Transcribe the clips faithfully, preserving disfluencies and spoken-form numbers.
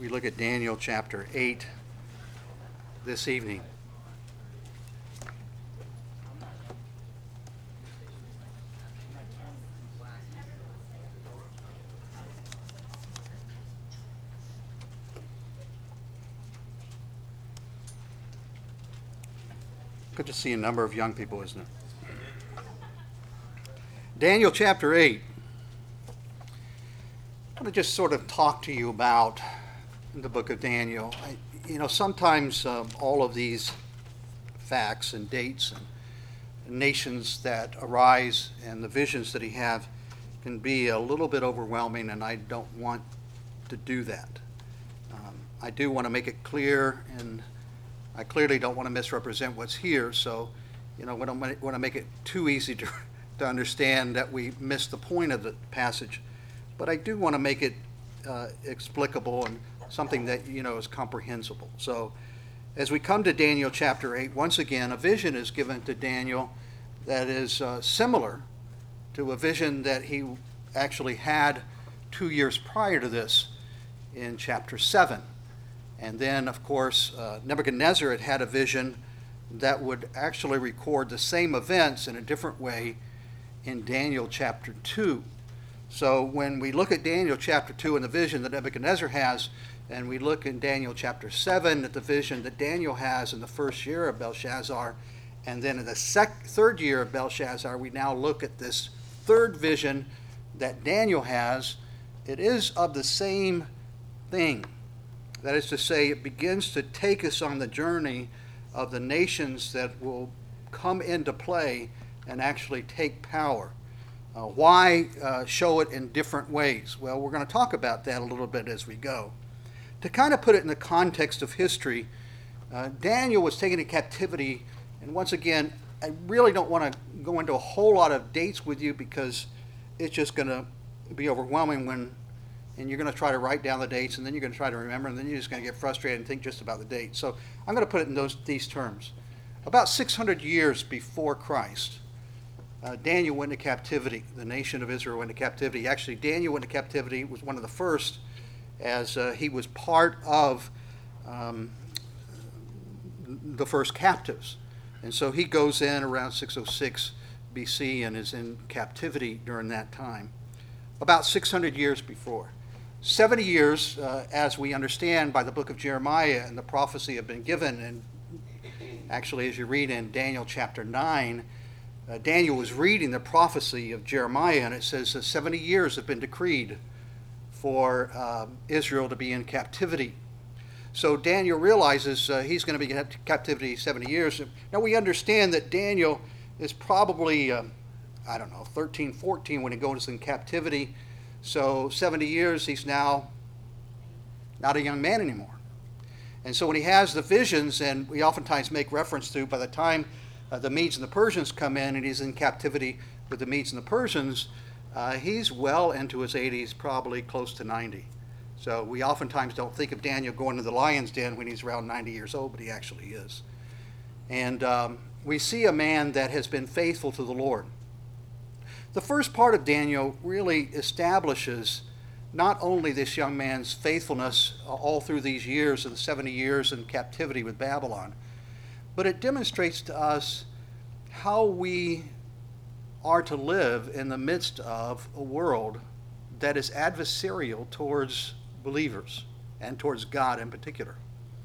we look at Daniel chapter eight this evening. Good to see a number of young people, isn't it? Daniel chapter eight. I want to just sort of talk to you about the book of Daniel. I, you know, sometimes uh, all of these facts and dates and nations that arise and the visions that he have can be a little bit overwhelming, and I don't want to do that. Um, I do want to make it clear, and I clearly don't want to misrepresent what's here, so you know, when I want to make it too easy to, to understand that we miss the point of the passage. But I do want to make it uh, explicable and something that, you know, is comprehensible. So as we come to Daniel chapter eight, once again, a vision is given to Daniel that is uh, similar to a vision that he actually had two years prior to this in chapter seven. And then, of course, uh, Nebuchadnezzar had had a vision that would actually record the same events in a different way in Daniel chapter two. So when we look at Daniel chapter two and the vision that Nebuchadnezzar has, and we look in Daniel chapter seven at the vision that Daniel has in the first year of Belshazzar, and then in the sec- third year of Belshazzar, we now look at this third vision that Daniel has. It is of the same thing. That is to say, it begins to take us on the journey of the nations that will come into play and actually take power. Uh, why uh, show it in different ways? Well, we're going to talk about that a little bit as we go. To kind of put it in the context of history, uh, Daniel was taken into captivity, and once again, I really don't want to go into a whole lot of dates with you because it's just going to be overwhelming when, and you're going to try to write down the dates, and then you're going to try to remember, and then you're just going to get frustrated and think just about the dates. So I'm going to put it in those these terms. About six hundred years before Christ, Uh, Daniel went into captivity. The nation of Israel went into captivity. Actually, Daniel went into captivity, was one of the first, as uh, he was part of um, the first captives. And so he goes in around six oh six B C and is in captivity during that time. About six hundred years before. seventy years, uh, as we understand by the book of Jeremiah and the prophecy have been given. And actually, as you read in Daniel chapter nine, Uh, Daniel was reading the prophecy of Jeremiah, and it says uh, seventy years have been decreed for uh, Israel to be in captivity. So Daniel realizes uh, he's going to be in captivity seventy years. Now we understand that Daniel is probably, uh, I don't know, thirteen, fourteen when he goes in captivity. So seventy years, he's now not a young man anymore. And so when he has the visions, and we oftentimes make reference to, by the time Uh, the Medes and the Persians come in and he's in captivity with the Medes and the Persians, uh, he's well into his eighties, probably close to ninety. So we oftentimes don't think of Daniel going to the lion's den when he's around ninety years old, but he actually is. And um, we see a man that has been faithful to the Lord. The first part of Daniel really establishes not only this young man's faithfulness all through these years of the seventy years in captivity with Babylon, but it demonstrates to us how we are to live in the midst of a world that is adversarial towards believers and towards God in particular.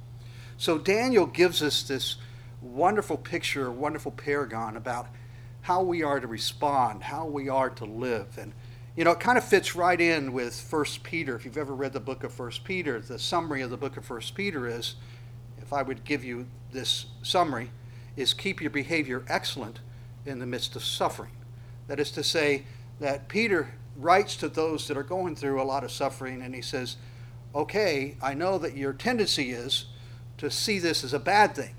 So Daniel gives us this wonderful picture, wonderful paragon about how we are to respond, how we are to live. And, you know, it kind of fits right in with First Peter. If you've ever read the book of First Peter, the summary of the book of First Peter is, if I would give you this summary, is keep your behavior excellent in the midst of suffering. That is to say that Peter writes to those that are going through a lot of suffering, and he says, okay, I know that your tendency is to see this as a bad thing,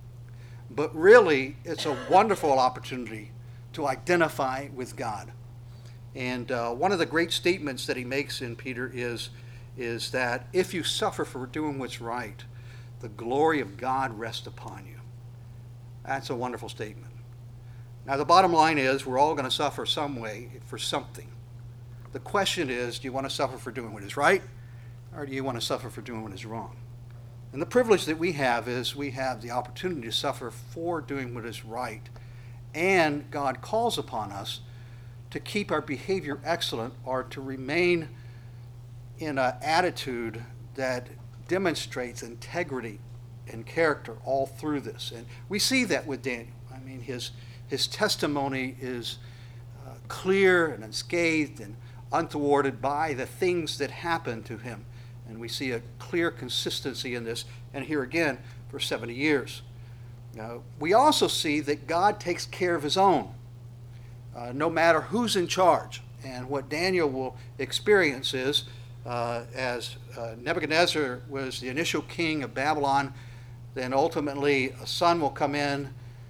but really it's a wonderful opportunity to identify with God. And uh, one of the great statements that he makes in Peter is, is that if you suffer for doing what's right, the glory of God rests upon you. That's a wonderful statement. Now, the bottom line is we're all going to suffer some way for something. The question is, do you want to suffer for doing what is right, or do you want to suffer for doing what is wrong? And the privilege that we have is we have the opportunity to suffer for doing what is right. And God calls upon us to keep our behavior excellent, or to remain in an attitude that demonstrates integrity and character all through this. And we see that with Daniel. I mean, his, his testimony is uh, clear and unscathed and unthwarted by the things that happened to him. And we see a clear consistency in this, and here again, for seventy years. Now, we also see that God takes care of his own, uh, no matter who's in charge. And what Daniel will experience is, uh, as uh, Nebuchadnezzar was the initial king of Babylon, then ultimately a son will come in,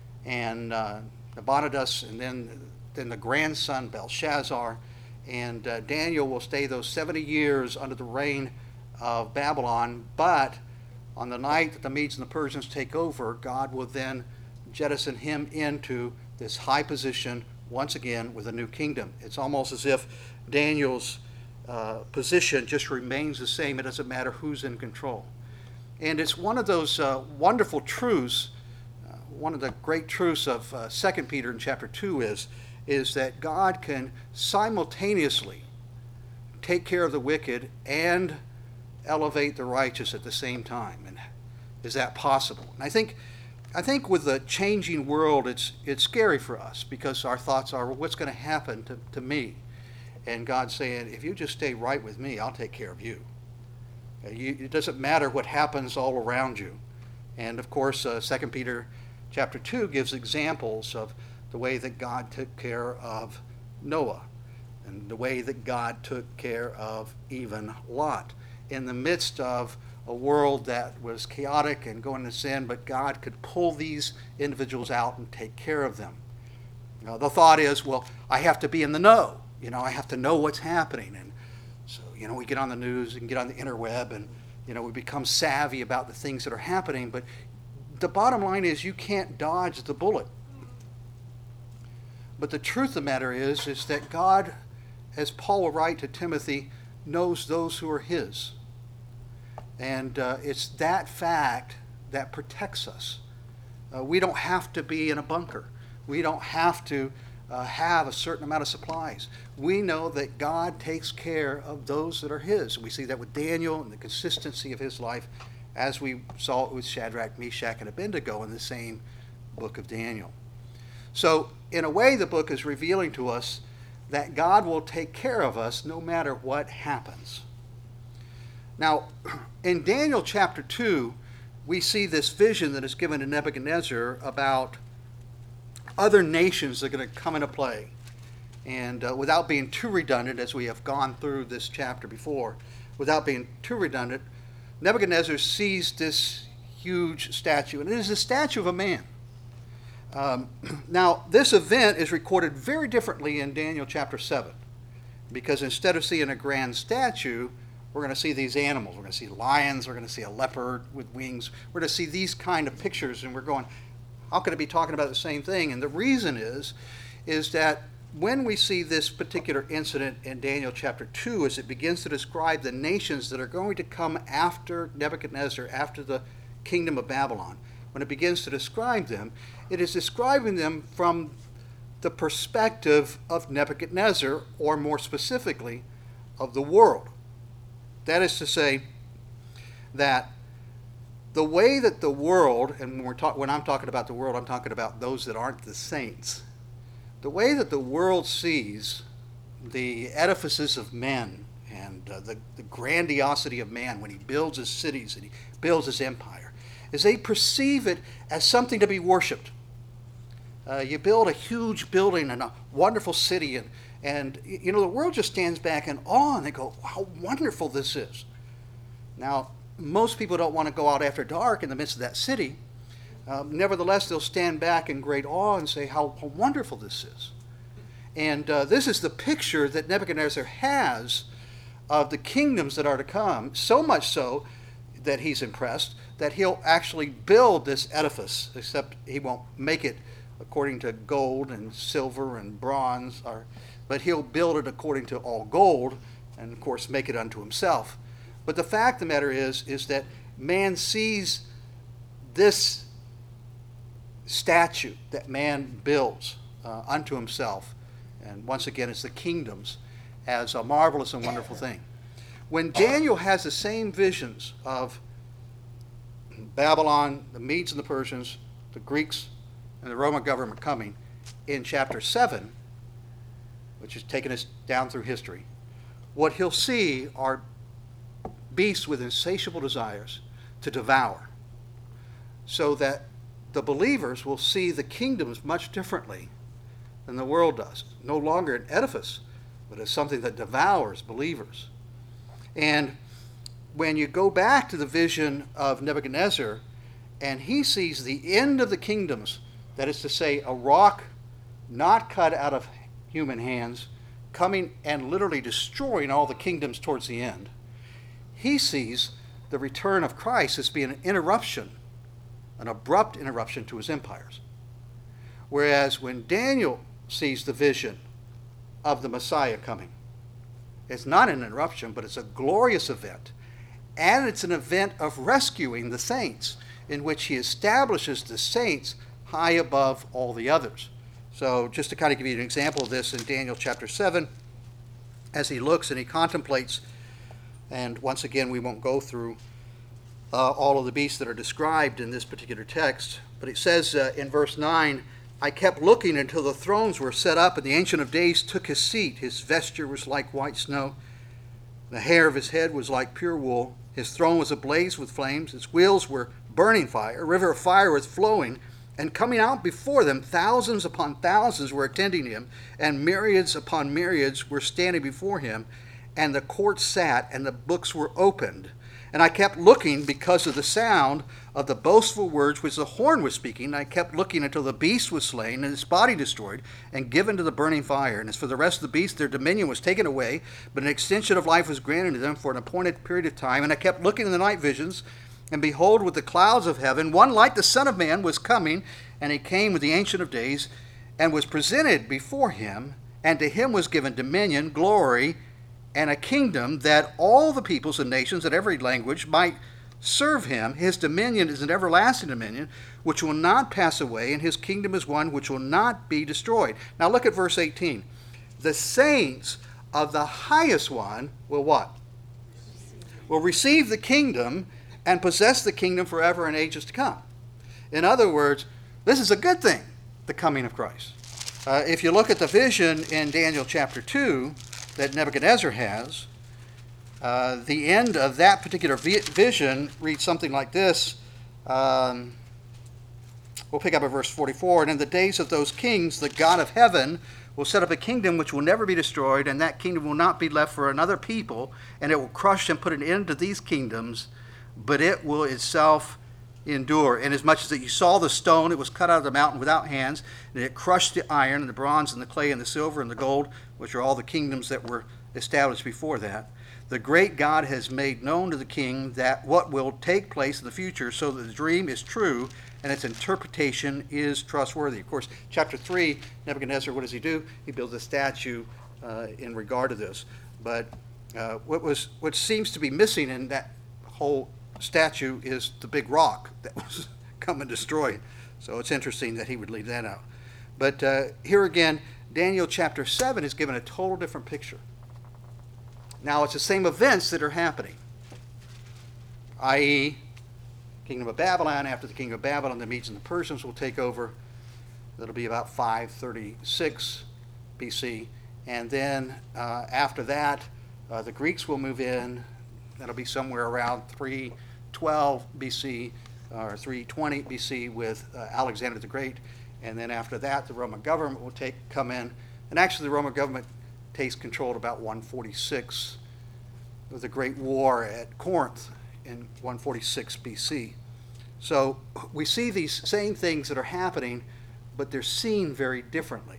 and uh, Nabonidus, and then, then the grandson Belshazzar, and uh, Daniel will stay those seventy years under the reign of Babylon. But on the night that the Medes and the Persians take over, God will then jettison him into this high position once again with a new kingdom. It's almost as if Daniel's uh, position just remains the same. It doesn't matter who's in control. And it's one of those uh, wonderful truths, uh, one of the great truths of uh, Second Peter in chapter two is, is that God can simultaneously take care of the wicked and elevate the righteous at the same time. And is that possible? And I think I think with the changing world, it's it's scary for us, because our thoughts are, well, what's going to happen to, to me? And God's saying, if you just stay right with me, I'll take care of you. Uh, you it doesn't matter what happens all around you. And of course, uh, Second Peter chapter two gives examples of the way that God took care of Noah, and the way that God took care of even Lot, in the midst of a world that was chaotic and going to sin, but God could pull these individuals out and take care of them. You know, the thought is, well, I have to be in the know. You know, I have to know what's happening. And so, you know, we get on the news and get on the interweb, and, you know, we become savvy about the things that are happening. But the bottom line is, you can't dodge the bullet. But the truth of the matter is, is that God, as Paul will write to Timothy, knows those who are his. And uh, it's that fact that protects us. Uh, we don't have to be in a bunker. We don't have to uh, have a certain amount of supplies. We know that God takes care of those that are his. We see that with Daniel and the consistency of his life, as we saw it with Shadrach, Meshach, and Abednego in the same book of Daniel. So, in a way, the book is revealing to us that God will take care of us no matter what happens. Now, in Daniel chapter two, we see this vision that is given to Nebuchadnezzar about other nations that are going to come into play. And uh, without being too redundant, as we have gone through this chapter before, without being too redundant, Nebuchadnezzar sees this huge statue, and it is the statue of a man. Um, now, this event is recorded very differently in Daniel chapter seven, because instead of seeing a grand statue, we're going to see these animals. We're going to see lions. We're going to see a leopard with wings. We're going to see these kind of pictures, and we're going, how could it be talking about the same thing? And the reason is, is that when we see this particular incident in Daniel chapter two, as it begins to describe the nations that are going to come after Nebuchadnezzar, after the kingdom of Babylon, when it begins to describe them, it is describing them from the perspective of Nebuchadnezzar, or more specifically, of the world. That is to say, that the way that the world, and when, we're talk, when I'm talking about the world, I'm talking about those that aren't the saints, the way that the world sees the edifices of men and uh, the, the grandiosity of man when he builds his cities and he builds his empire, is they perceive it as something to be worshipped. Uh, you build a huge building and a wonderful city, and, and you know, the world just stands back in awe, and they go, how wonderful this is. Now, most people don't want to go out after dark in the midst of that city. Um, nevertheless, they'll stand back in great awe and say how, how wonderful this is. And uh, this is the picture that Nebuchadnezzar has of the kingdoms that are to come, so much so that he's impressed that he'll actually build this edifice, except he won't make it according to gold and silver and bronze, or, but he'll build it according to all gold, and of course make it unto himself. But the fact of the matter is, is that man sees this statue that man builds uh, unto himself, and once again it's the kingdoms, as a marvelous and wonderful thing. When Daniel has the same visions of Babylon, the Medes and the Persians, the Greeks, and the Roman government coming in chapter seven, which is taking us down through history, what he'll see are beasts with insatiable desires to devour, so that the believers will see the kingdoms much differently than the world does. No longer an edifice, but as something that devours believers. And when you go back to the vision of Nebuchadnezzar, and he sees the end of the kingdoms, that is to say, a rock not cut out of human hands, coming and literally destroying all the kingdoms towards the end, he sees the return of Christ as being an interruption, an abrupt interruption to his empires. Whereas when Daniel sees the vision of the Messiah coming, it's not an interruption, but it's a glorious event. And it's an event of rescuing the saints, in which he establishes the saints high above all the others. So just to kind of give you an example of this, in Daniel chapter seven, as he looks and he contemplates, and once again we won't go through uh, all of the beasts that are described in this particular text, but it says uh, in verse nine, I kept looking until the thrones were set up, and the Ancient of Days took his seat. His vesture was like white snow. The hair of his head was like pure wool. His throne was ablaze with flames. Its wheels were burning fire. A river of fire was flowing, and coming out before them, thousands upon thousands were attending him, and myriads upon myriads were standing before him. And the court sat, and the books were opened. And I kept looking because of the sound of the boastful words which the horn was speaking. I kept looking until the beast was slain and his body destroyed and given to the burning fire. And as for the rest of the beasts, their dominion was taken away, but an extension of life was granted to them for an appointed period of time. And I kept looking in the night visions, and behold, with the clouds of heaven, one like the Son of Man was coming, and he came with the Ancient of Days, and was presented before him, and to him was given dominion, glory, and a kingdom, that all the peoples and nations and every language might serve him. His dominion is an everlasting dominion, which will not pass away, and his kingdom is one which will not be destroyed. Now look at verse eighteen. The saints of the highest one will what? Will receive the kingdom and possess the kingdom forever and ages to come. In other words, this is a good thing, the coming of Christ. Uh, if you look at the vision in Daniel chapter two, that Nebuchadnezzar has, uh, the end of that particular vi- vision reads something like this. Um, we'll pick up at verse forty-four. And in the days of those kings, the God of heaven will set up a kingdom which will never be destroyed, and that kingdom will not be left for another people, and it will crush and put an end to these kingdoms, but it will itself endure. Inasmuch as that you saw the stone, it was cut out of the mountain without hands, and it crushed the iron and the bronze and the clay and the silver and the gold, which are all the kingdoms that were established before that. The great God has made known to the king that what will take place in the future, so that the dream is true and its interpretation is trustworthy. Of course, chapter three, Nebuchadnezzar, what does he do? He builds a statue uh, in regard to this. But uh, what was what seems to be missing in that whole statue is the big rock that was come and destroyed. So it's interesting that he would leave that out. But uh, here again, Daniel chapter seven is given a total different picture. Now it's the same events that are happening, that is, kingdom of Babylon. After the kingdom of Babylon, the Medes and the Persians will take over. That'll be about five thirty-six B C. And then uh, after that, uh, the Greeks will move in. That'll be somewhere around three twelve B C or three twenty B C with uh, Alexander the Great. And then after that, the Roman government will take come in. And actually, the Roman government takes control at about one forty-six with the Great War at Corinth in one forty-six B C. So we see these same things that are happening, but they're seen very differently.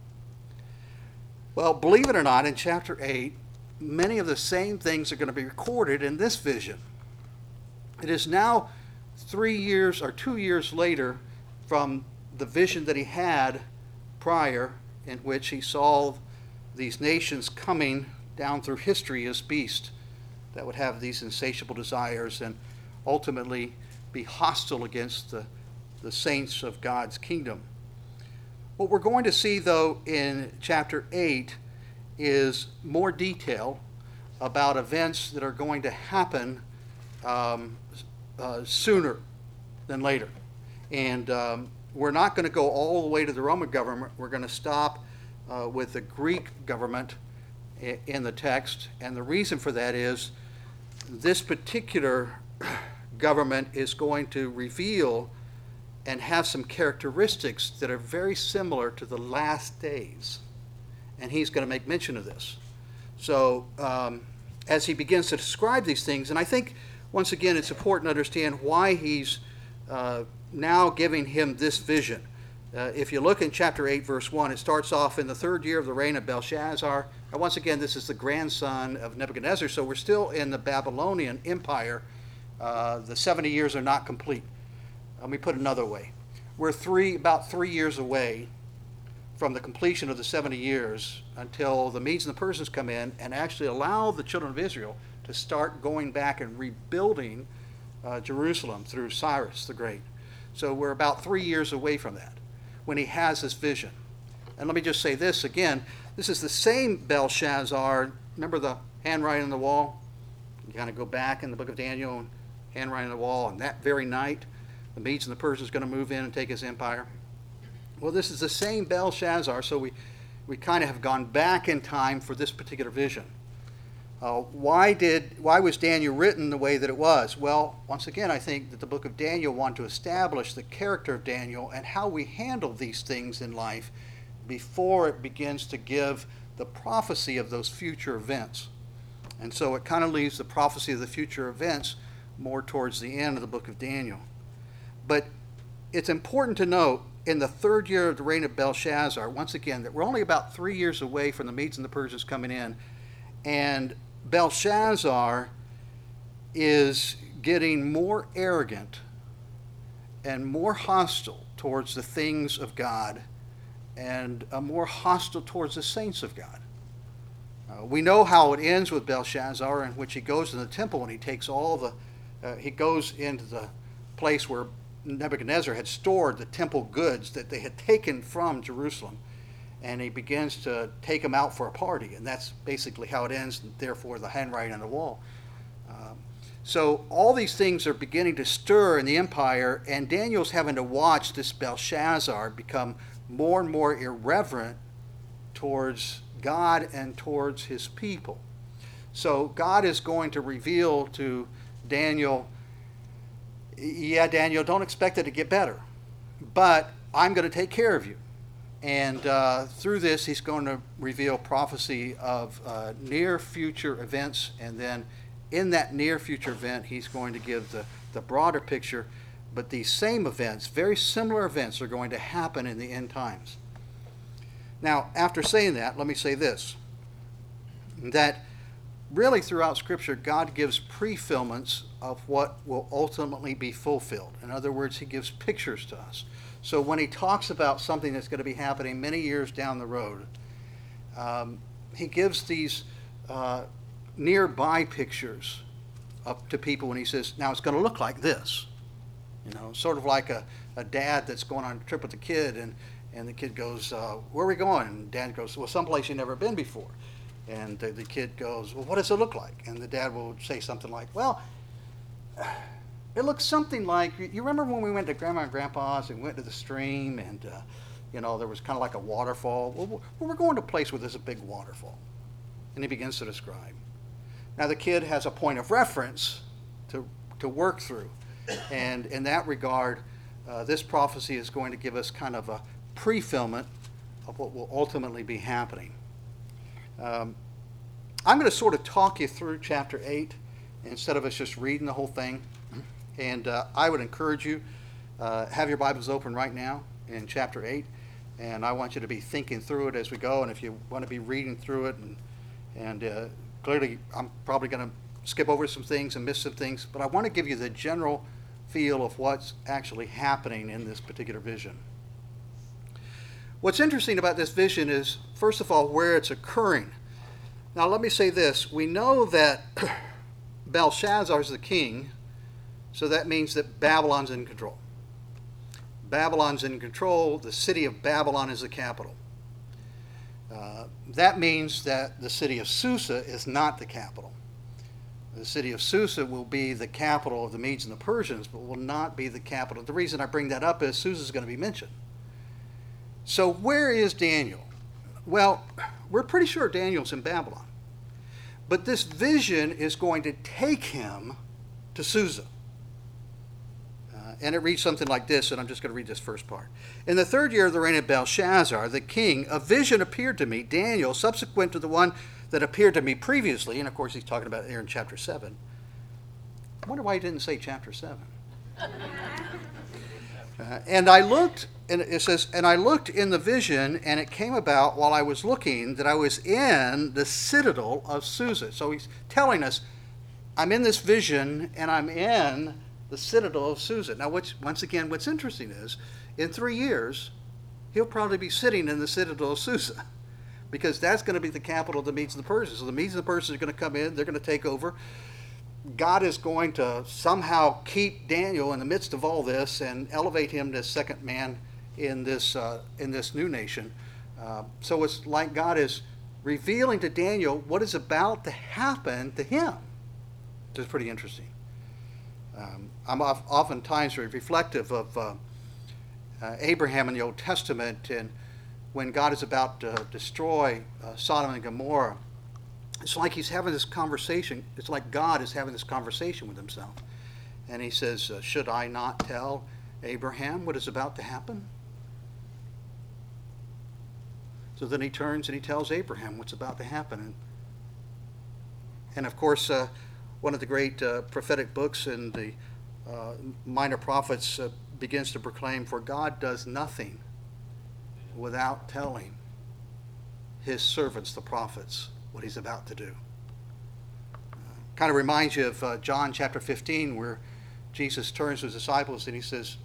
Well, believe it or not, in chapter eight, many of the same things are going to be recorded in this vision. It is now three years or two years later from the vision that he had prior, in which he saw these nations coming down through history as beasts that would have these insatiable desires and ultimately be hostile against the, the saints of God's kingdom. What we're going to see, though, in chapter eight is more detail about events that are going to happen um, uh, sooner than later. And um, we're not going to go all the way to the Roman government. We're going to stop uh, with the Greek government in the text. And the reason for that is this particular government is going to reveal and have some characteristics that are very similar to the last days. And he's going to make mention of this. So um, as he begins to describe these things, and I think, once again, it's important to understand why he's uh, now giving him this vision. Uh, if you look in chapter eight, verse one, it starts off in the third year of the reign of Belshazzar. And once again, this is the grandson of Nebuchadnezzar, so we're still in the Babylonian Empire. Uh, the seventy years are not complete. Let me put it another way. We're three, about three years away from the completion of the seventy years until the Medes and the Persians come in and actually allow the children of Israel to start going back and rebuilding uh, Jerusalem through Cyrus the Great. So we're about three years away from that when he has this vision. And let me just say this again. This is the same Belshazzar. Remember the handwriting on the wall? You kind of go back in the book of Daniel and handwriting on the wall, and that very night the Medes and the Persians are going to move in and take his empire. Well, this is the same Belshazzar, so we, we kind of have gone back in time for this particular vision. Uh, why did why was Daniel written the way that it was? Well, once again, I think that the book of Daniel wanted to establish the character of Daniel and how we handle these things in life before it begins to give the prophecy of those future events. And so it kind of leaves the prophecy of the future events more towards the end of the book of Daniel. But it's important to note, in the third year of the reign of Belshazzar, once again, that we're only about three years away from the Medes and the Persians coming in, and Belshazzar is getting more arrogant and more hostile towards the things of God and uh, more hostile towards the saints of God. Uh, we know how it ends with Belshazzar, in which he goes to the temple and he takes all the, uh, he goes into the place where Nebuchadnezzar had stored the temple goods that they had taken from Jerusalem, and he begins to take them out for a party, and that's basically how it ends, and therefore the handwriting on the wall. Um, so all these things are beginning to stir in the empire, and Daniel's having to watch this Belshazzar become more and more irreverent towards God and towards his people. So God is going to reveal to Daniel, yeah, Daniel, don't expect it to get better, but I'm going to take care of you. And uh, through this, he's going to reveal prophecy of uh, near future events, and then in that near future event, he's going to give the, the broader picture. But these same events, very similar events, are going to happen in the end times. Now, after saying that, let me say this, that really throughout Scripture, God gives pre-fulfillments of what will ultimately be fulfilled. In other words, he gives pictures to us. So when he talks about something that's going to be happening many years down the road, um, he gives these uh, nearby pictures up to people when he says, now it's going to look like this. You know, sort of like a, a dad that's going on a trip with a kid, and, and the kid goes, uh, where are we going? And dad goes, well, someplace you've never been before. And the, the kid goes, well, what does it look like? And the dad will say something like, well, it looks something like, you remember when we went to Grandma and Grandpa's and went to the stream, and, uh, you know, there was kind of like a waterfall? Well, we're going to a place where there's a big waterfall. And he begins to describe. Now, the kid has a point of reference to, to work through. And in that regard, uh, this prophecy is going to give us kind of a pre-fulfillment of what will ultimately be happening. Um, I'm going to sort of talk you through chapter eight instead of us just reading the whole thing. And uh, I would encourage you, uh, have your Bibles open right now in chapter eight. And I want you to be thinking through it as we go. And if you want to be reading through it, and, and uh, clearly I'm probably going to skip over some things and miss some things, but I want to give you the general feel of what's actually happening in this particular vision. What's interesting about this vision is, first of all, where it's occurring. Now, let me say this. We know that Belshazzar is the king, so that means that Babylon's in control. Babylon's in control. The city of Babylon is the capital. Uh, that means that the city of Susa is not the capital. The city of Susa will be the capital of the Medes and the Persians, but will not be the capital. The reason I bring that up is Susa is going to be mentioned. So where is Daniel? Well, we're pretty sure Daniel's in Babylon. But this vision is going to take him to Susa. Uh, and it reads something like this, and I'm just going to read this first part. In the third year of the reign of Belshazzar, the king, a vision appeared to me, Daniel, subsequent to the one that appeared to me previously. And of course, he's talking about here in chapter seven. I wonder why he didn't say chapter seven. Uh, and I looked, and it says, and I looked in the vision, and it came about while I was looking that I was in the citadel of Susa. So he's telling us, I'm in this vision, and I'm in the citadel of Susa. Now, what's, once again, what's interesting is, in three years, he'll probably be sitting in the citadel of Susa, because that's going to be the capital of the Medes and the Persians. So the Medes and the Persians are going to come in, they're going to take over. God is going to somehow keep Daniel in the midst of all this and elevate him to second man in this uh, in this new nation. Uh, so it's like God is revealing to Daniel what is about to happen to him. It's pretty interesting. Um, I'm oftentimes very reflective of uh, uh, Abraham in the Old Testament, and when God is about to destroy uh, Sodom and Gomorrah. It's like he's having this conversation. It's like God is having this conversation with himself. And he says, uh, should I not tell Abraham what is about to happen? So then he turns and he tells Abraham what's about to happen. And, and of course, uh, one of the great uh, prophetic books in the uh, Minor Prophets uh, begins to proclaim, for God does nothing without telling his servants, the prophets, what he's about to do. Uh, kind of reminds you of uh, John chapter fifteen, where Jesus turns to his disciples and he says,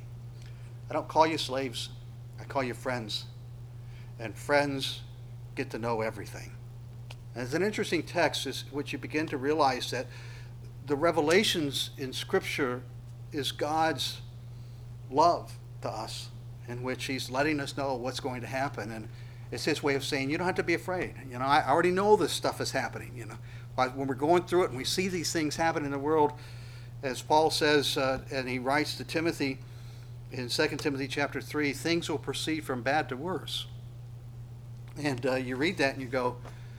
I don't call you slaves, I call you friends. And friends get to know everything. And it's an interesting text, is which you begin to realize that the revelations in Scripture is God's love to us, in which he's letting us know what's going to happen. And it's his way of saying, you don't have to be afraid. You know, I already know this stuff is happening. You know, when we're going through it and we see these things happen in the world, as Paul says, uh, and he writes to Timothy in Second Timothy chapter three, things will proceed from bad to worse. And uh, you read that and you go,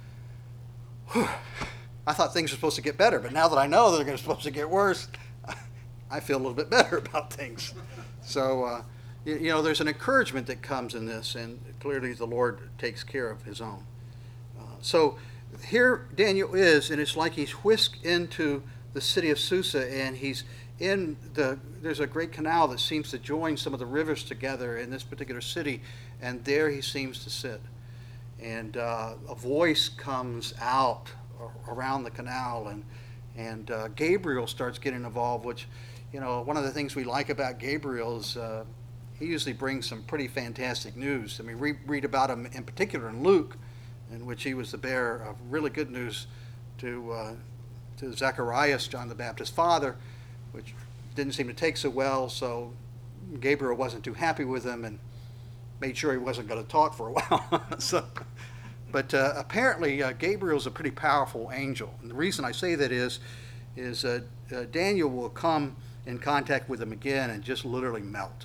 whew, I thought things were supposed to get better, but now that I know they're supposed to get worse, I feel a little bit better about things. So, uh, you, you know, there's an encouragement that comes in this, and clearly the Lord takes care of his own. Uh, so here Daniel is, and it's like he's whisked into the city of Susa, and he's in the, there's a great canal that seems to join some of the rivers together in this particular city, and there he seems to sit. And uh, a voice comes out around the canal, and and uh, Gabriel starts getting involved, which, you know, one of the things we like about Gabriel is uh, he usually brings some pretty fantastic news. I mean, we read about him in particular in Luke, in which he was the bearer of really good news to uh, to Zacharias, John the Baptist's father, which didn't seem to take so well, so Gabriel wasn't too happy with him and made sure he wasn't going to talk for a while. so, but uh, apparently uh, Gabriel's a pretty powerful angel. And the reason I say that is, is uh, uh, Daniel will come in contact with him again and just literally melt.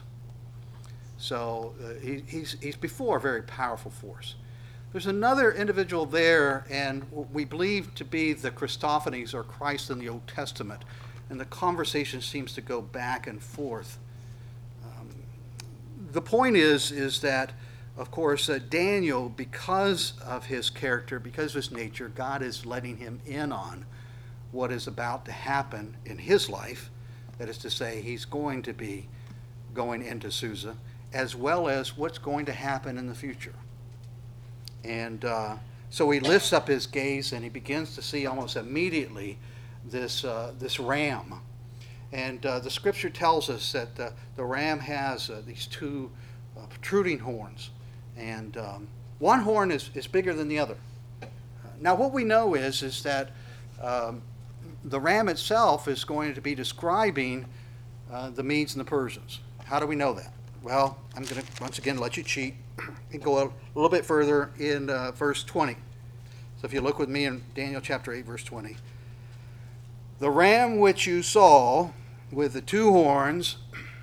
So uh, he, he's, he's before a very powerful force. There's another individual there, and what we believe to be the Christophanies, or Christ in the Old Testament. And the conversation seems to go back and forth. The point is, is that, of course, uh, Daniel, because of his character, because of his nature, God is letting him in on what is about to happen in his life. That is to say, he's going to be going into Susa, as well as what's going to happen in the future. And uh, so he lifts up his gaze and he begins to see almost immediately this uh, this ram. And uh, the scripture tells us that uh, the ram has uh, these two uh, protruding horns. And um, one horn is, is bigger than the other. Uh, now what we know is, is that um, the ram itself is going to be describing uh, the Medes and the Persians. How do we know that? Well, I'm going to once again let you cheat and go a little bit further in uh, verse twenty. So if you look with me in Daniel chapter eight, verse twenty. The ram which you saw with the two horns.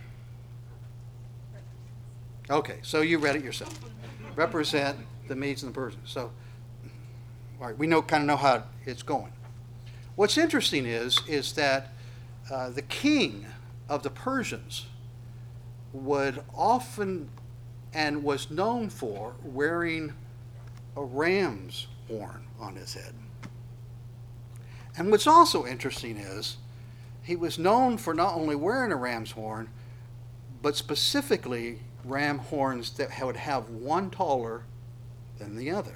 Okay, so you read it yourself. Represent the Medes and the Persians. So, all right, we know kind of know how it's going. What's interesting is is that uh, the king of the Persians would often and was known for wearing a ram's horn on his head. And what's also interesting is he was known for not only wearing a ram's horn, but specifically ram horns that would have one taller than the other.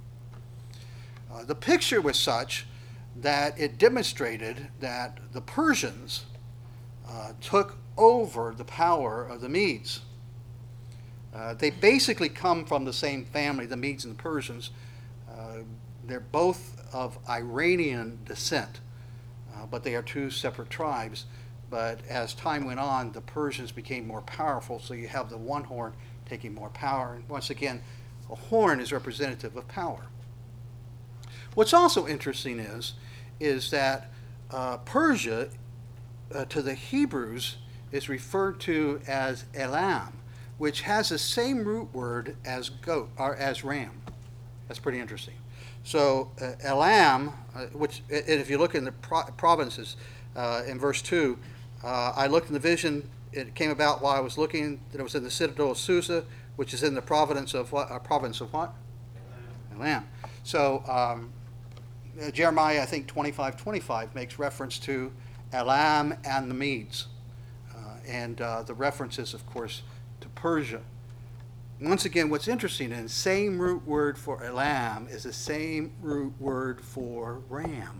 Uh, the picture was such that it demonstrated that the Persians uh, took over the power of the Medes. Uh, they basically come from the same family, the Medes and the Persians. Uh, they're both of Iranian descent, uh, but they are two separate tribes. But as time went on, the Persians became more powerful, so you have the one horn taking more power. And once again, a horn is representative of power. What's also interesting is, is that uh, Persia, uh, to the Hebrews, is referred to as Elam, which has the same root word as goat or as ram. That's pretty interesting. So uh, Elam, uh, which and if you look in the pro- provinces uh, in verse two, uh, I looked in the vision. It came about while I was looking that it was in the citadel of Susa, which is in the province of what? Uh, province of what? Elam. So um, uh, Jeremiah, I think twenty-five twenty-five makes reference to Elam and the Medes, uh, and uh, the reference is, of course, to Persia. Once again, what's interesting is the same root word for Elam is the same root word for ram.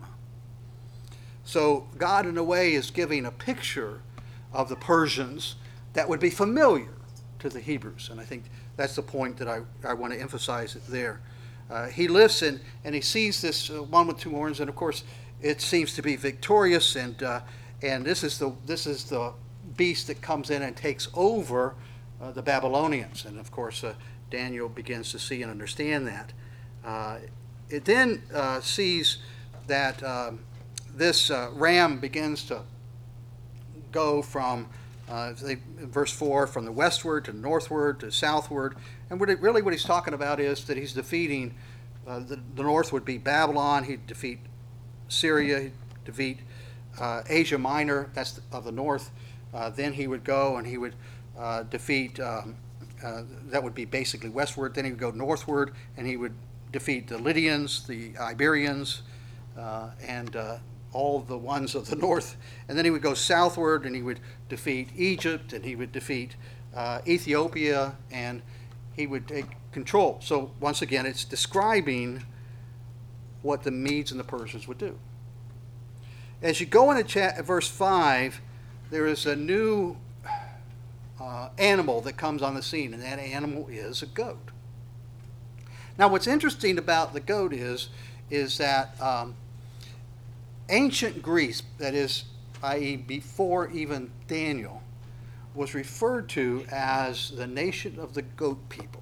So God, in a way, is giving a picture of the Persians that would be familiar to the Hebrews. And I think that's the point that I, I want to emphasize it there. Uh, he lifts and, and he sees this uh, one with two horns, and of course it seems to be victorious. And uh, and this is the this is the beast that comes in and takes over Uh, the Babylonians. And of course, uh, Daniel begins to see and understand that. Uh, it then uh, sees that um, this uh, ram begins to go from, uh, they, verse four, from the westward to northward to southward. And what it, really what he's talking about is that he's defeating, uh, the, the north would be Babylon, he'd defeat Syria, he'd defeat uh, Asia Minor, that's the, of the north. Uh, then he would go and he would Uh, defeat, um, uh, that would be basically westward. Then he would go northward and he would defeat the Lydians, the Iberians, uh, and uh, all the ones of the north. And then he would go southward and he would defeat Egypt, and he would defeat uh, Ethiopia, and he would take control. So once again, it's describing what the Medes and the Persians would do. As you go into chat, verse five, there is a new Uh, animal that comes on the scene, and that animal is a goat. Now, what's interesting about the goat is, is that um, ancient Greece, that is, that is, before even Daniel, was referred to as the nation of the goat people.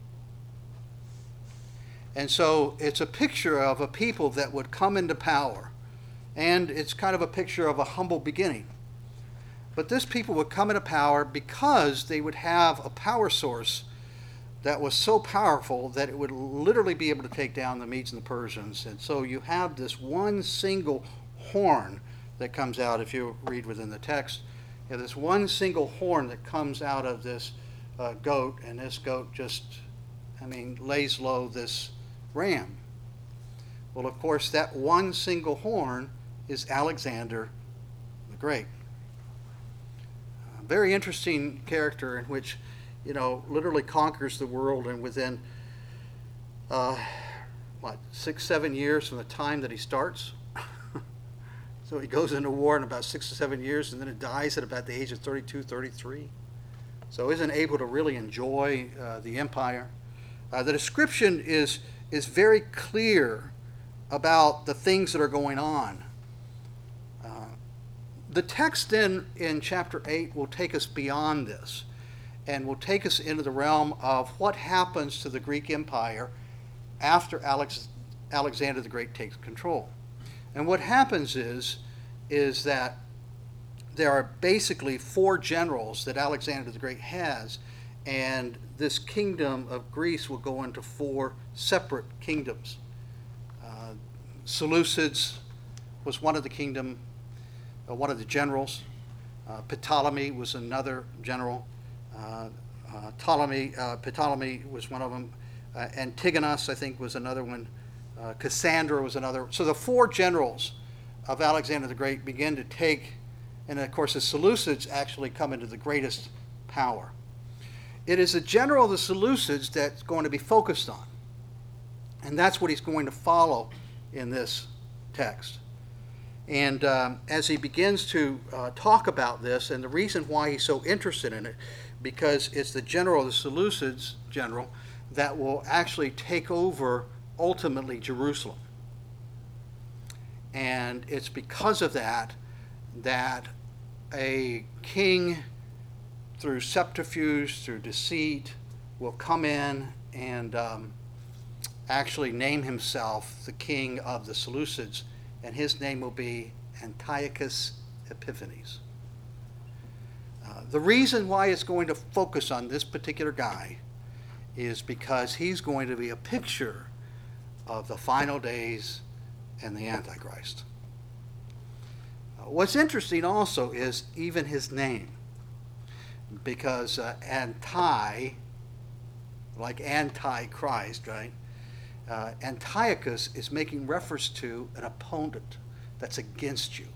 And so it's a picture of a people that would come into power, and it's kind of a picture of a humble beginning. But this people would come into power because they would have a power source that was so powerful that it would literally be able to take down the Medes and the Persians. And so you have this one single horn that comes out, if you read within the text. You have this one single horn that comes out of this uh, goat, and this goat just, I mean, lays low this ram. Well, of course, that one single horn is Alexander the Great. Very interesting character in which, you know, literally conquers the world, and within, uh, what, six, seven years from the time that he starts. So he goes into war in about six or seven years, and then it dies at about the age of thirty-two, thirty-three. So isn't able to really enjoy uh, the empire. Uh, the description is, is very clear about the things that are going on. the text then in chapter eight will take us beyond this and will take us into the realm of what happens to the Greek Empire after Alex, Alexander the Great takes control. And what happens is, is that there are basically four generals that Alexander the Great has, and this kingdom of Greece will go into four separate kingdoms. Uh, Seleucids was one of the kingdom, uh, one of the generals. Uh, Ptolemy was another general. Uh, uh, Ptolemy, uh, Ptolemy was one of them. Uh, Antigonus, I think, was another one. Uh, Cassandra was another. So the four generals of Alexander the Great begin to take, and of course the Seleucids actually come into the greatest power. It is the general of the Seleucids that's going to be focused on. And that's what he's going to follow in this text. And um, as he begins to uh, talk about this, and the reason why he's so interested in it, because it's the general of the Seleucids, general, that will actually take over ultimately Jerusalem. And it's because of that that a king, through subterfuge, through deceit, will come in and um, actually name himself the king of the Seleucids, and his name will be Antiochus Epiphanes. Uh, the reason why it's going to focus on this particular guy is because he's going to be a picture of the final days and the Antichrist. Uh, what's interesting also is even his name, because uh, anti, like anti-Christ, right? Uh, Antiochus is making reference to an opponent that's against you.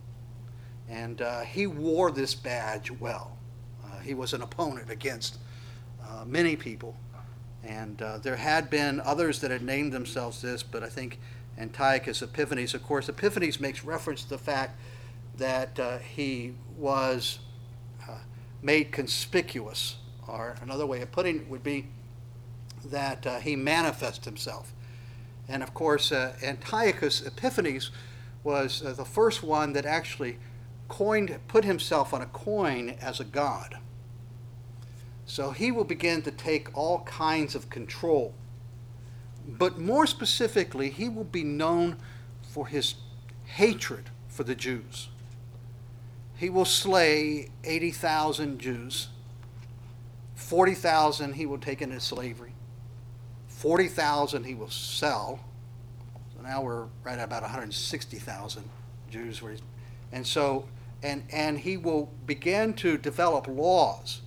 And uh, he wore this badge well. Uh, he was an opponent against uh, many people. And uh, there had been others that had named themselves this, but I think Antiochus Epiphanes, of course, Epiphanes makes reference to the fact that uh, he was uh, made conspicuous, or another way of putting it would be that uh, he manifests himself. And of course, uh, Antiochus Epiphanes was uh, the first one that actually coined, put himself on a coin as a god. So he will begin to take all kinds of control. But more specifically, he will be known for his hatred for the Jews. He will slay eighty thousand Jews. forty thousand he will take into slavery. forty thousand he will sell. So now we're right at about one hundred sixty thousand Jews. Where he's, and so, and, and he will begin to develop laws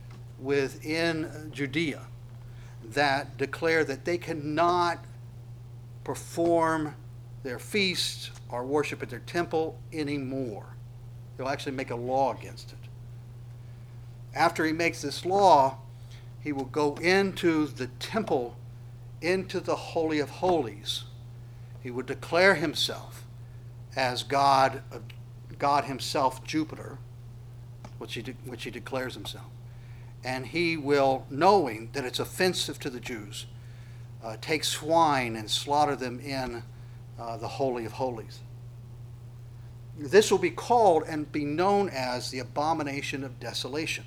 within Judea that declare that they cannot perform their feasts or worship at their temple anymore. He'll actually make a law against it. After he makes this law, he will go into the temple, into the Holy of Holies. He would declare himself as God, God himself, Jupiter, which he, de- which he declares himself. And he will, knowing that it's offensive to the Jews, uh, take swine and slaughter them in uh, the Holy of Holies. This will be called and be known as the abomination of desolation,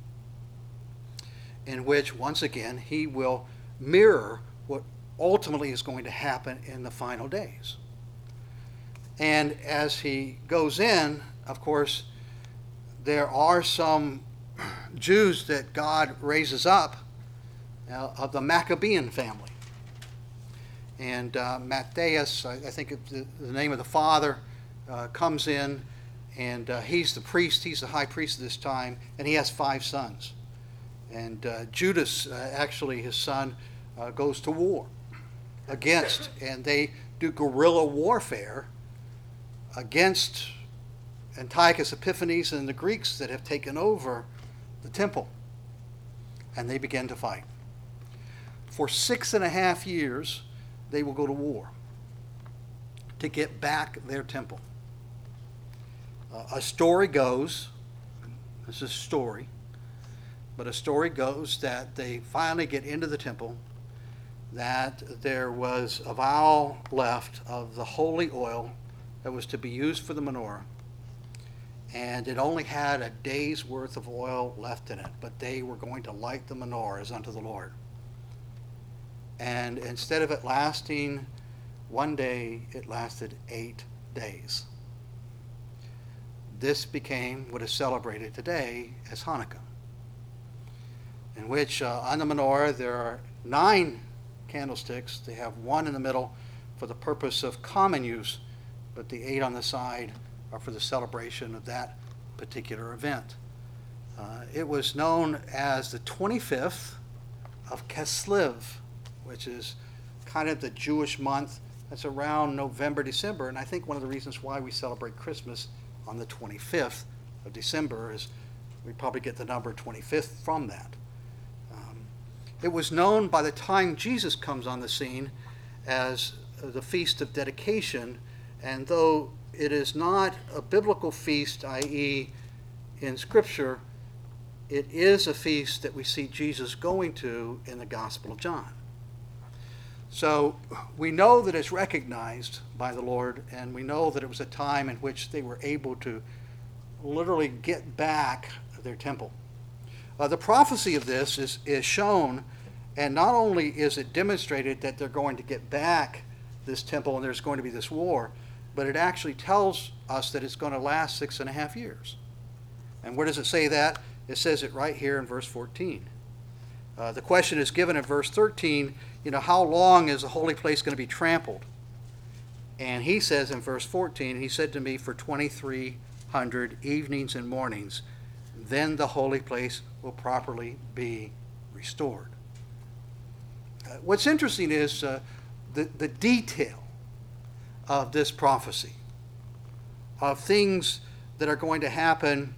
in which, once again, he will mirror what ultimately is going to happen in the final days. And as he goes in, of course, there are some Jews that God raises up uh, of the Maccabean family. And uh, Matthias, I, I think the, the name of the father, uh, comes in, and uh, he's the priest, he's the high priest at this time, and he has five sons. And uh, Judas, uh, actually his son, uh, goes to war against, and they do guerrilla warfare against Antiochus Epiphanes and the Greeks that have taken over the temple. And they begin to fight. For six and a half years, they will go to war to get back their temple. Uh, a story goes, this is a story, but a story goes that they finally get into the temple, that there was a vial left of the holy oil that was to be used for the menorah. and it only had a day's worth of oil left in it, but they were going to light the menorah as unto the Lord. And instead of it lasting one day, it lasted eight days. This became what is celebrated today as Hanukkah, in which uh, on the menorah there are nine candlesticks. They have one in the middle for the purpose of common use, but the eight on the side are for the celebration of that particular event. Uh, it was known as the twenty-fifth of Kislev, which is kind of the Jewish month. That's around November, December, and I think one of the reasons why we celebrate Christmas on the twenty-fifth of December is we probably get the number twenty-fifth from that. Um, it was known by the time Jesus comes on the scene as the Feast of Dedication, and though it is not a biblical feast, that is in Scripture, it is a feast that we see Jesus going to in the Gospel of John. So we know that it's recognized by the Lord, and we know that it was a time in which they were able to literally get back their temple. Uh, the prophecy of this is, is shown, and not only is it demonstrated that they're going to get back this temple and there's going to be this war, but it actually tells us that it's going to last six and a half years. And where does it say that? It says it right here in verse fourteen. Uh, the question is given in verse thirteen, you know, how long is the holy place going to be trampled? And he says in verse fourteen, he said to me, for twenty-three hundred evenings and mornings, then the holy place will properly be restored. Uh, what's interesting is uh, the, the detail of this prophecy, of things that are going to happen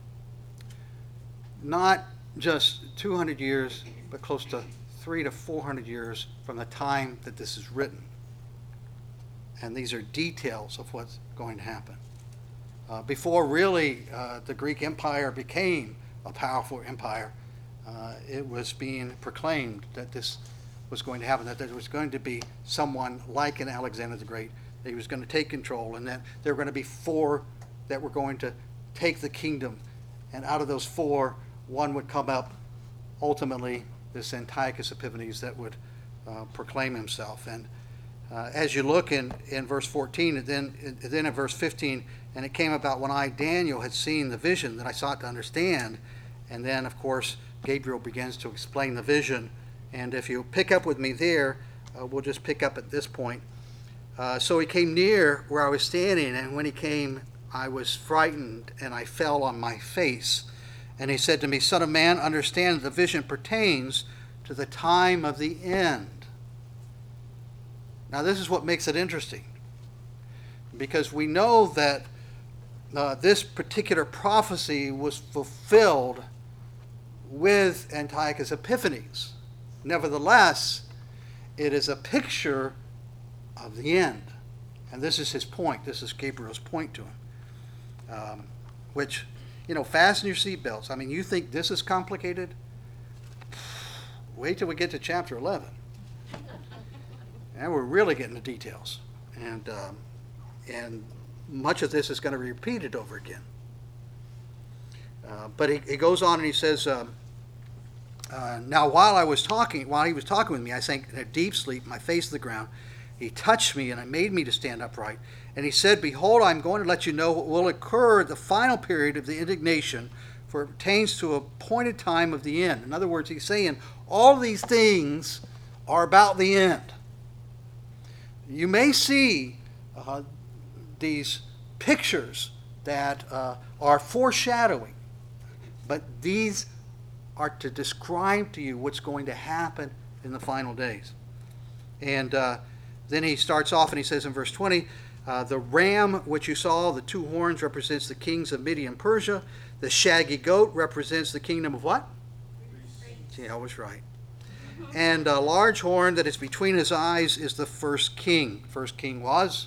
not just two hundred years, but close to three to four hundred years from the time that this is written. And these are details of what's going to happen. Uh, before really uh, the Greek Empire became a powerful empire, uh, it was being proclaimed that this was going to happen, that there was going to be someone like an Alexander the Great, that he was going to take control, and that there were going to be four that were going to take the kingdom. And out of those four, one would come up, ultimately, this Antiochus Epiphanes that would uh, proclaim himself. And uh, as you look in, in verse fourteen, and then, and then in verse fifteen, and it came about when I, Daniel, had seen the vision that I sought to understand. And then, of course, Gabriel begins to explain the vision. And if you pick up with me there, uh, we'll just pick up at this point. Uh, so he came near where I was standing, and when he came, I was frightened, and I fell on my face. And he said to me, Son of man, understand that the vision pertains to the time of the end. Now, this is what makes it interesting, because we know that uh, this particular prophecy was fulfilled with Antiochus Epiphanes. Nevertheless, it is a picture of the end. And this is his point. This is Gabriel's point to him. Um, which, you know, fasten your seatbelts. I mean, you think this is complicated? Wait till we get to chapter eleven. And we're really getting the details. And, um, and much of this is going to be repeated over again. Uh, but he, he goes on and he says, um, uh, now while I was talking, while he was talking with me, I sank in a deep sleep, my face to the ground. He touched me and it made me to stand upright. And he said, behold, I'm going to let you know what will occur at the final period of the indignation, for it pertains to a appointed time of the end. In other words, he's saying all these things are about the end. You may see uh, these pictures that uh, are foreshadowing, but these are to describe to you what's going to happen in the final days. And uh, then he starts off and he says in verse twenty, uh, the ram which you saw, the two horns, represents the kings of Media and Persia. The shaggy goat represents the kingdom of what? See, I was right. And a large horn that is between his eyes is the first king. First king was.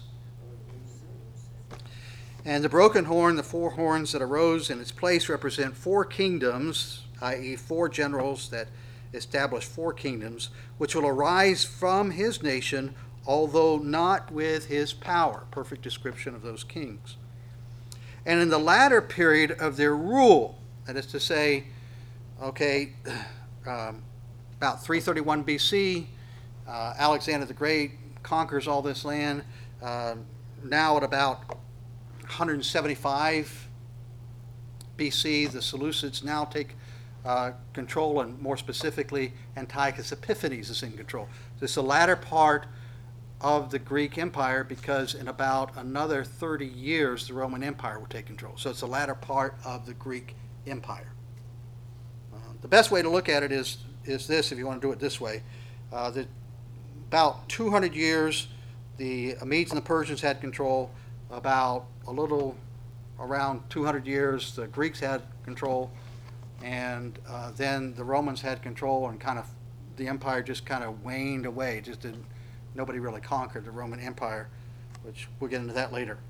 And the broken horn, the four horns that arose in its place, represent four kingdoms, that is four generals that establish four kingdoms, which will arise from his nation, although not with his power. Perfect description of those kings. And in the latter period of their rule, that is to say, okay, um, about three thirty-one B C, uh, Alexander the Great conquers all this land. Uh, now at about one seventy-five B C, the Seleucids now take uh, control, and more specifically, Antiochus Epiphanes is in control. This is the latter part of the Greek Empire, because in about another thirty years, the Roman Empire will take control. So it's the latter part of the Greek Empire. Uh, the best way to look at it is, is this, if you want to do it this way. Uh, the, about two hundred years, the Medes and the Persians had control. About a little around two hundred years, the Greeks had control. And uh, then the Romans had control, and kind of the empire just kind of waned away. Just didn't, nobody really conquered the Roman Empire, which we'll get into that later.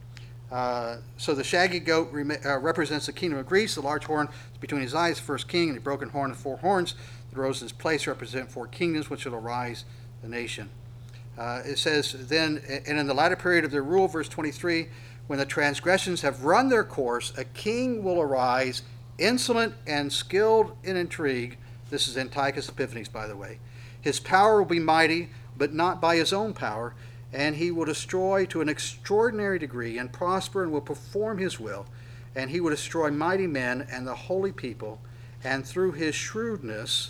Uh, so the shaggy goat rem- uh, represents the kingdom of Greece. The large horn is between his eyes, the first king, and the broken horn and four horns that rose in his place represent four kingdoms which will arise the nation. Uh, it says then, and in the latter period of their rule, verse twenty-three, when the transgressions have run their course, a king will arise, insolent and skilled in intrigue. This is Antiochus Epiphanes, by the way. His power will be mighty, but not by his own power, and he will destroy to an extraordinary degree, and prosper, and will perform his will. And he will destroy mighty men and the holy people, and through his shrewdness,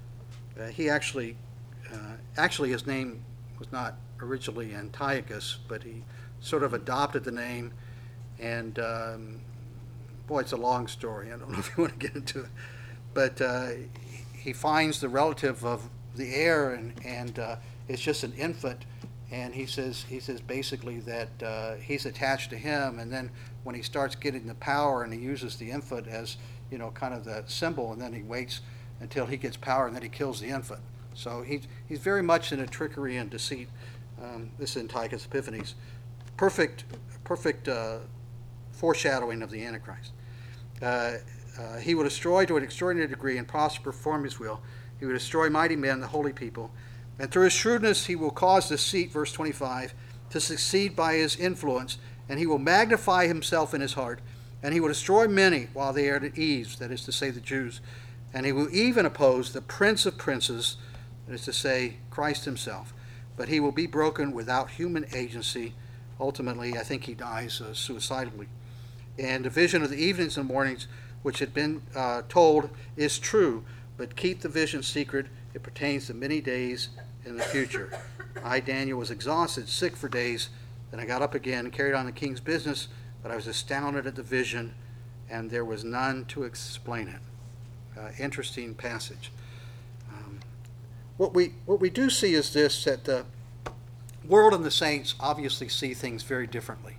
uh, he actually, uh, actually his name was not originally Antiochus, but he sort of adopted the name, and um, boy, it's a long story. I don't know if you want to get into it. But uh, he finds the relative of the heir, and, and uh, it's just an infant. And he says, he says basically that uh, he's attached to him. And then when he starts getting the power, and he uses the infant as, you know, kind of the symbol, and then he waits until he gets power, and then he kills the infant. So he's, he's very much in a trickery and deceit. Um, this is Antiochus Epiphanes. Perfect, perfect uh, foreshadowing of the Antichrist. Uh, uh, he will destroy to an extraordinary degree and prosper, perform his will. He will destroy mighty men, the holy people. And through his shrewdness he will cause deceit, verse twenty-five, to succeed by his influence. And he will magnify himself in his heart. And he will destroy many while they are at ease, that is to say, the Jews. And he will even oppose the prince of princes, that is to say, Christ himself. But he will be broken without human agency. Ultimately, I think he dies uh, suicidally. And the vision of the evenings and mornings, which had been uh, told, is true, but keep the vision secret. It pertains to many days in the future. I, Daniel, was exhausted, sick for days. Then I got up again and carried on the king's business, but I was astounded at the vision, and there was none to explain it. Uh, interesting passage. Um, what we what we do see is this, that the world and the saints obviously see things very differently.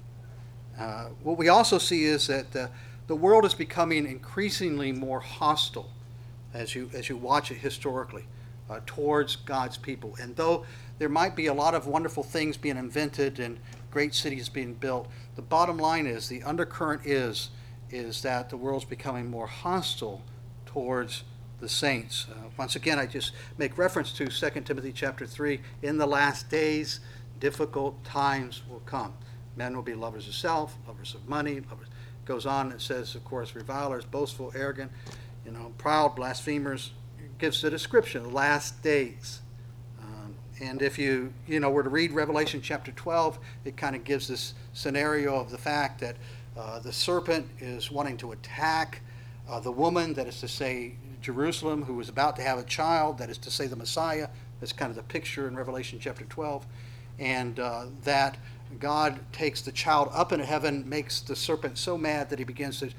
Uh, what we also see is that the, the world is becoming increasingly more hostile as you as you watch it historically uh, towards God's people. And though there might be a lot of wonderful things being invented and great cities being built, the bottom line is, the undercurrent is, is that the world's becoming more hostile towards the saints. Uh, once again, I just make reference to Second Timothy chapter three. In the last days, difficult times will come. Men will be lovers of self, lovers of money. Lovers. Goes on, it says, of course, revilers, boastful, arrogant, you know, proud, blasphemers. It gives the description of the last days. Um, and if you, you know, were to read Revelation chapter twelve, it kind of gives this scenario of the fact that uh, the serpent is wanting to attack uh, the woman, that is to say, Jerusalem, who was about to have a child, that is to say, the Messiah. That's kind of the picture in Revelation chapter twelve. And uh, that God takes the child up into heaven, makes the serpent so mad that he begins to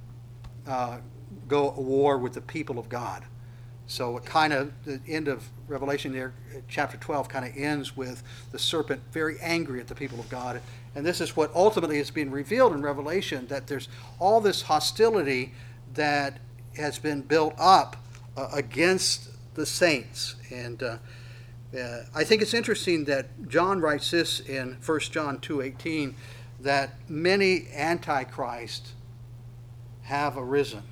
uh, go at war with the people of God. So it kind of, the end of Revelation there, chapter twelve, kind of ends with the serpent very angry at the people of God. And this is what ultimately is being revealed in Revelation, that there's all this hostility that has been built up uh, against the saints. And uh, uh, I think it's interesting that John writes this in First John two eighteen, that many antichrists have arisen.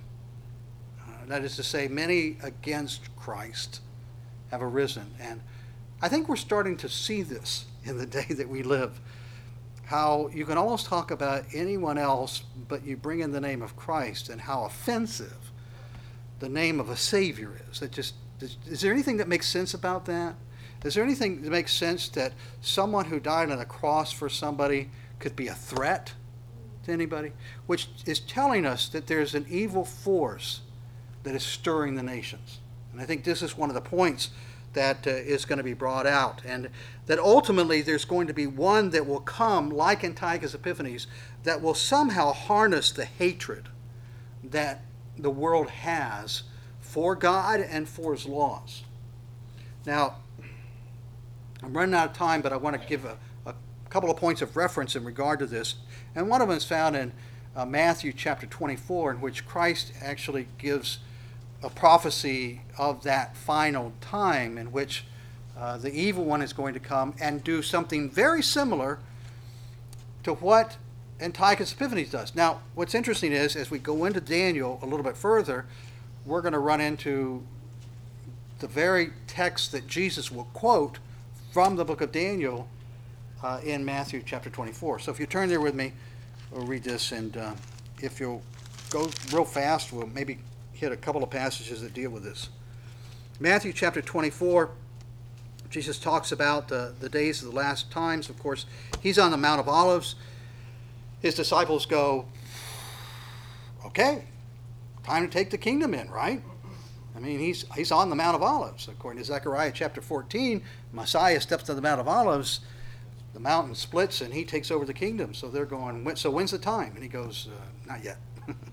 Uh, that is to say, many against Christ have arisen. And I think we're starting to see this in the day that we live. how you can almost talk about anyone else, but you bring in the name of Christ, and how offensive the name of a Savior is. It just is, is there anything that makes sense about that? Is there anything that makes sense that someone who died on a cross for somebody could be a threat to anybody? Which is telling us that there's an evil force that is stirring the nations. And I think this is one of the points that uh, is going to be brought out. And that ultimately there's going to be one that will come, like Antiochus Epiphanes, that will somehow harness the hatred that the world has for God and for his laws. Now, I'm running out of time, but I want to give a, a couple of points of reference in regard to this. And one of them is found in uh, Matthew chapter twenty-four, in which Christ actually gives a prophecy of that final time in which uh, the evil one is going to come and do something very similar to what Antiochus Epiphanes does. Now, what's interesting is, as we go into Daniel a little bit further, we're going to run into the very text that Jesus will quote from the book of Daniel uh, in Matthew chapter twenty-four. So if you turn there with me, we'll read this, and uh, if you'll go real fast, we'll maybe hit a couple of passages that deal with this. Matthew chapter twenty-four, Jesus talks about the, the days of the last times. Of course, he's on the Mount of Olives. His disciples go, okay, time to take the kingdom in, right? I mean, he's he's on the Mount of Olives. According to Zechariah chapter fourteen, Messiah steps to the Mount of Olives, the mountain splits, and he takes over the kingdom. So they're going, so when's the time? And he goes, uh, not yet.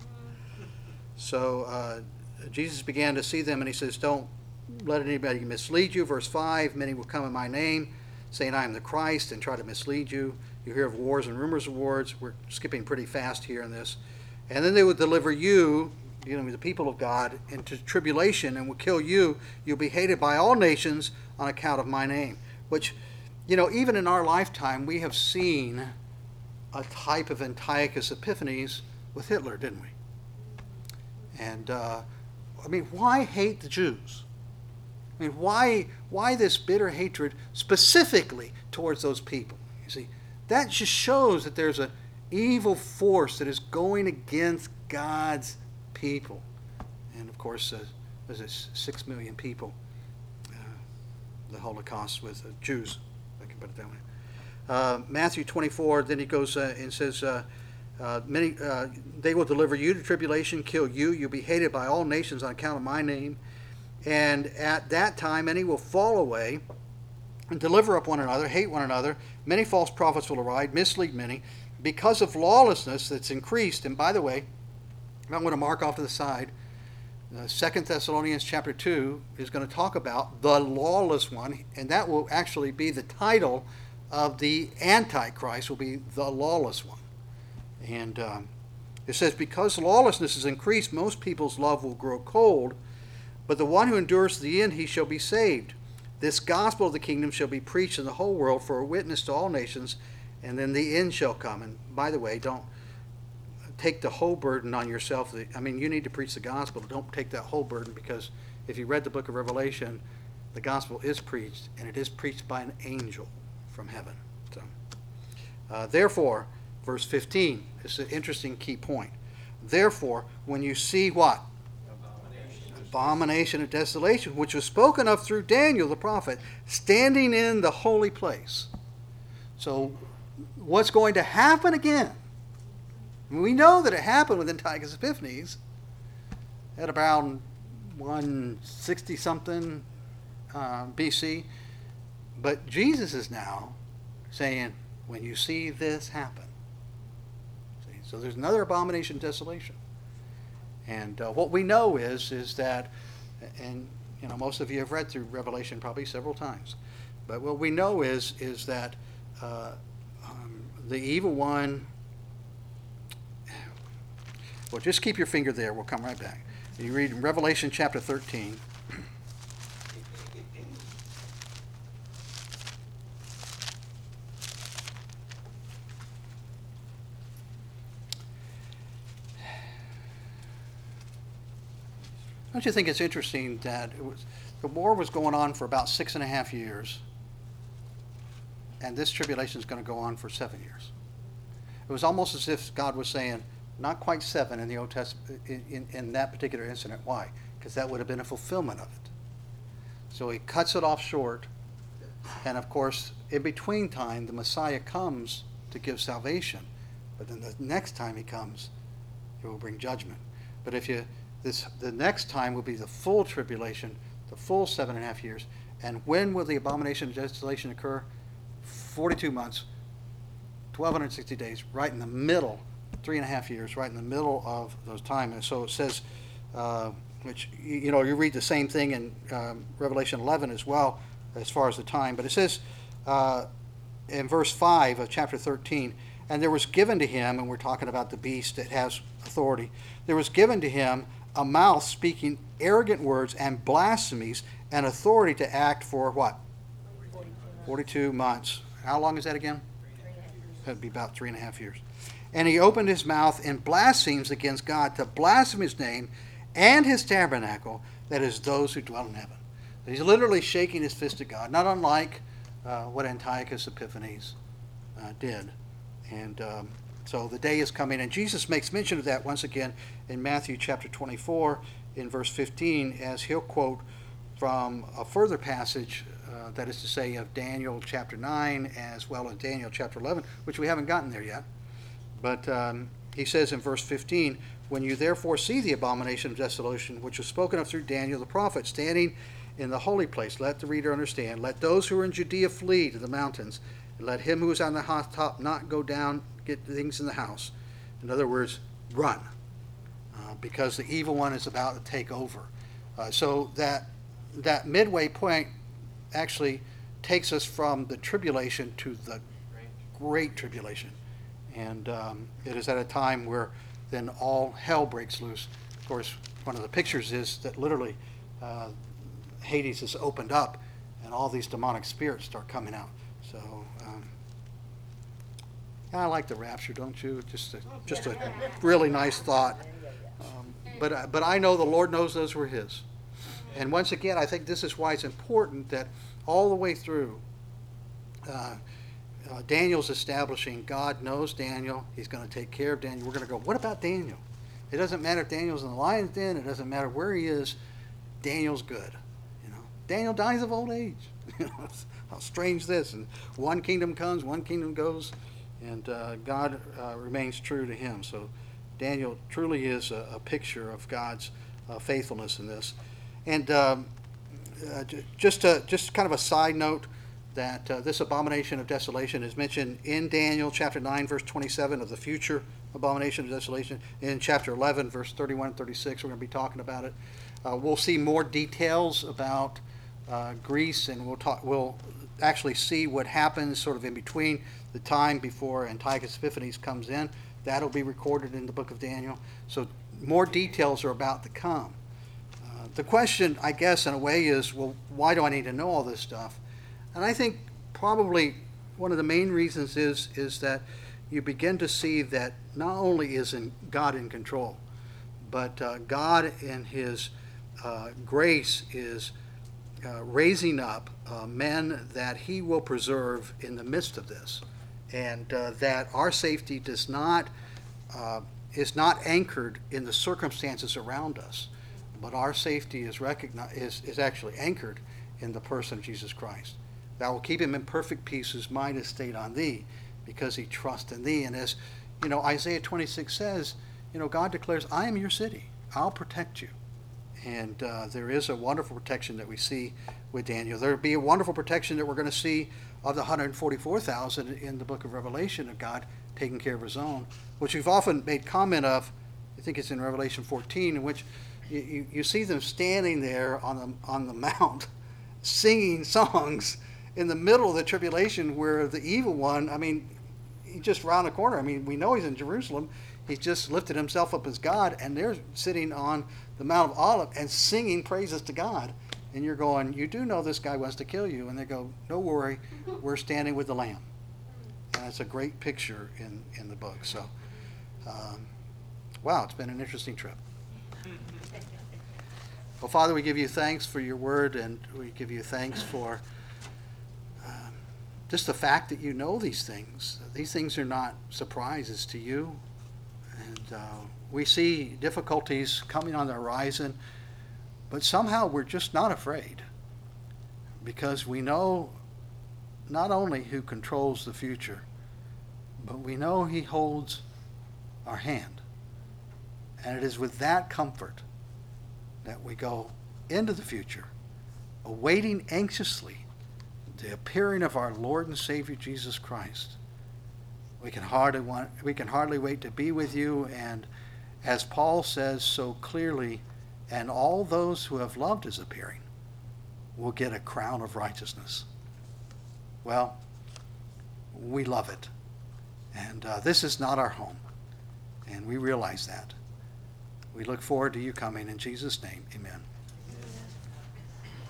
So uh, Jesus began to see them, and he says, don't let anybody mislead you. Verse five, many will come in my name, saying I am the Christ, and try to mislead you. You hear of wars and rumors of wars. We're skipping pretty fast here in this. And then they will deliver you, dealing with the people of God, into tribulation, and will kill you. You'll be hated by all nations on account of my name. Which, you know, even in our lifetime, we have seen a type of Antiochus Epiphanes with Hitler, didn't we? And, uh, I mean, why hate the Jews? I mean, why, why this bitter hatred specifically towards those people? You see, that just shows that there's an evil force that is going against God's people. And, of course, uh, there's this six million people, uh, the Holocaust with uh, Jews, if I can put it that way. Uh, Matthew twenty-four, then he goes uh, and says, uh, Uh, many, uh, they will deliver you to tribulation, kill you. You'll be hated by all nations on account of my name. And at that time, many will fall away and deliver up one another, hate one another. Many false prophets will arise, mislead many, because of lawlessness that's increased. And by the way, I'm going to mark off to the side. Uh, Second Thessalonians chapter two is going to talk about the lawless one, and that will actually be the title of the Antichrist, will be the lawless one. And um, it says, because lawlessness is increased, most people's love will grow cold, but the one who endures to the end, he shall be saved. This gospel of the kingdom shall be preached in the whole world for a witness to all nations, and then the end shall come. And by the way, don't take the whole burden on yourself. I mean, you need to preach the gospel. Don't take that whole burden, because if you read the book of Revelation, the gospel is preached, and it is preached by an angel from heaven. So, uh, therefore, verse fifteen is an interesting key point. Therefore, when you see what? Abomination. Abomination of desolation, which was spoken of through Daniel the prophet, standing in the holy place. So, what's going to happen again? We know that it happened with Antiochus Epiphanes at around one sixty something uh, B C. But Jesus is now saying, when you see this happen. See? So there's another abomination, desolation. And uh, what we know is, is that, and you know, most of you have read through Revelation probably several times, but what we know is, is that uh, um, the evil one, well, just keep your finger there. We'll come right back. You read in Revelation chapter thirteen. Don't you think it's interesting that it was, the war was going on for about six and a half years, and this tribulation is going to go on for seven years? It was almost as if God was saying, not quite seven in the Old Testament, in, in, in that particular incident. Why? Because that would have been a fulfillment of it. So he cuts it off short. And of course, in between time, the Messiah comes to give salvation. But then the next time he comes, he will bring judgment. But if you, this, the next time will be the full tribulation, the full seven and a half years. And when will the abomination of desolation occur? forty-two months, twelve sixty days, right in the middle, three and a half years, right in the middle of those times. And so it says, uh, which, you know, you read the same thing in um, Revelation eleven as well, as far as the time. But it says uh, in verse five of chapter thirteen, and there was given to him, and we're talking about the beast that has authority, there was given to him a mouth speaking arrogant words and blasphemies, and authority to act for what? forty-two months. How long is that again? That'd be about three and a half years. And he opened his mouth in blasphemies against God, to blaspheme his name and his tabernacle, that is, those who dwell in heaven. He's literally shaking his fist at God, not unlike uh, what Antiochus Epiphanes uh, did. And um, so the day is coming, and Jesus makes mention of that once again in Matthew chapter twenty-four, in verse fifteen, as he'll quote from a further passage, uh, that is to say, of Daniel chapter nine, as well as Daniel chapter eleven, which we haven't gotten there yet. But um, he says in verse fifteen, when you therefore see the abomination of desolation, which was spoken of through Daniel the prophet, standing in the holy place, let the reader understand. Let those who are in Judea flee to the mountains, and let him who is on the housetop not go down, get things in the house. In other words, run, uh, because the evil one is about to take over. Uh, so that that midway point actually takes us from the tribulation to the great tribulation. And um, it is at a time where then all hell breaks loose. Of course, one of the pictures is that literally uh, Hades is opened up and all these demonic spirits start coming out. So um, I like the rapture, don't you? Just a, just a really nice thought. Um, but, uh, but I know the Lord knows those were his. And once again, I think this is why it's important that all the way through, uh, uh, Daniel's establishing God knows Daniel. He's going to take care of Daniel. We're going to go, what about Daniel? It doesn't matter if Daniel's in the lion's den. It doesn't matter where he is. Daniel's good. You know, Daniel dies of old age. How strange this. And one kingdom comes, one kingdom goes, and uh, God uh, remains true to him. So Daniel truly is a, a picture of God's uh, faithfulness in this. And um, uh, just a, just kind of a side note, that uh, this abomination of desolation is mentioned in Daniel chapter nine, verse twenty-seven, of the future abomination of desolation. In chapter eleven, verse thirty-one and thirty-six, we're going to be talking about it. Uh, we'll see more details about uh, Greece, and we'll talk. We'll actually see what happens sort of in between the time before Antiochus Epiphanes comes in. That'll be recorded in the book of Daniel. So more details are about to come. Uh, the question, I guess, in a way is, well, why do I need to know all this stuff? And I think probably one of the main reasons is is that you begin to see that not only is in God in control, but uh, God in his uh, grace is uh, raising up uh, men that he will preserve in the midst of this, and uh, that our safety does not uh, is not anchored in the circumstances around us, but our safety is recogni- is is actually anchored in the person of Jesus Christ. Thou will keep him in perfect peace whose mind is stayed on thee, because he trusts in thee. And as you know, Isaiah twenty-six says, you know, God declares, I am your city. I'll protect you. And uh, there is a wonderful protection that we see with Daniel. There will be a wonderful protection that we're going to see of the one hundred forty-four thousand in the book of Revelation, of God taking care of his own, which we've often made comment of. I think it's in Revelation fourteen, in which you, you, you see them standing there on the, on the mount singing songs in the middle of the tribulation, where the evil one, I mean, he just round the corner. I mean, we know he's in Jerusalem. He's just lifted himself up as God, and they're sitting on the Mount of Olives and singing praises to God. And you're going, you do know this guy wants to kill you. And they go, don't worry, we're standing with the Lamb. And it's a great picture in, in the book. So, um, wow, it's been an interesting trip. Well, Father, we give you thanks for your word, and we give you thanks for just the fact that you know these things. These things are not surprises to you. And uh, we see difficulties coming on the horizon, but somehow we're just not afraid because we know not only who controls the future, but we know he holds our hand. And it is with that comfort that we go into the future, awaiting anxiously the appearing of our Lord and Savior Jesus Christ. We can hardly want, we can hardly wait to be with you, and as Paul says so clearly, and all those who have loved his appearing will get a crown of righteousness. Well, we love it. And uh, this is not our home. And we realize that. We look forward to you coming. In Jesus' name, amen.